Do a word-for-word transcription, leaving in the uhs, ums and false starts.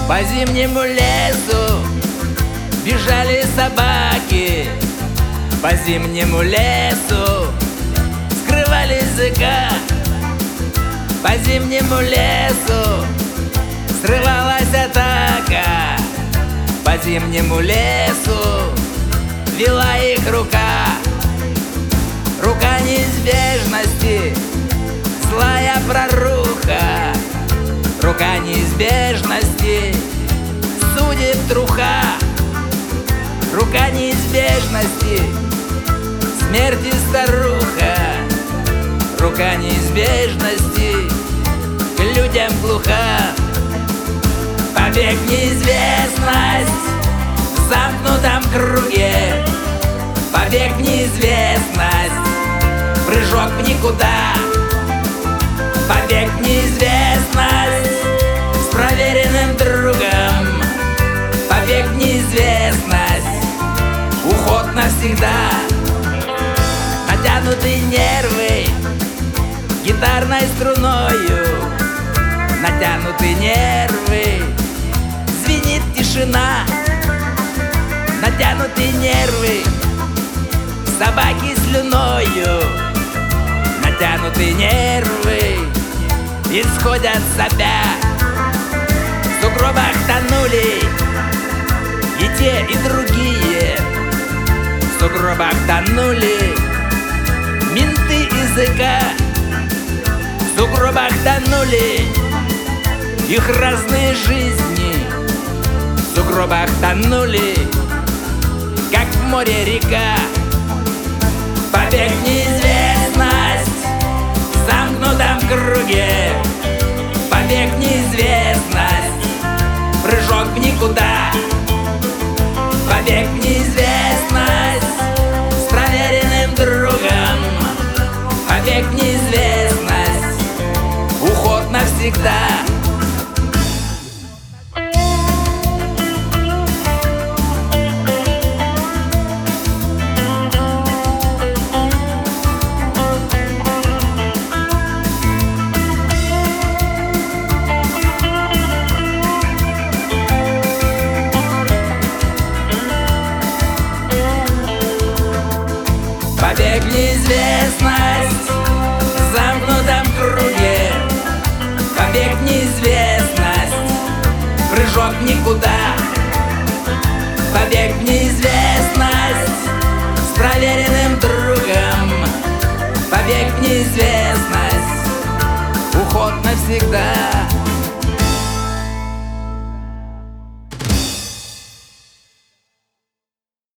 По зимнему лесу бежали собаки, по зимнему лесу скрывали языка. По зимнему лесу срывалась атака, по зимнему лесу вела их рука. Рука неизбежности, злая проруха, рука неизбежности, судит труха. Рука неизбежности, смерти старуха, рука неизбежности, к людям глуха. Побег в неизвестность в замкнутом круге, побег в неизвестность, прыжок в никуда. Побег в неизвестность с проверенным другом, побег в неизвестность, уход навсегда. Натянуты нервы гитарной струною, натянуты нервы, звенит тишина. Натянуты нервы собаки слюною, натянуты нервы исходят сопя. В сугробах тонули и те, и другие, в сугробах тонули менты языка. В сугробах тонули их разные жизни, в сугробах тонули, как в море река. Побег в неизвестность в замкнутом круге, побег в неизвестность, прыжок в никуда. Побег в неизвестность с проверенным другом, побег в неизвестность, уход навсегда. Побег в неизвестность в замкнутом круге, побег в неизвестность, прыжок в никуда.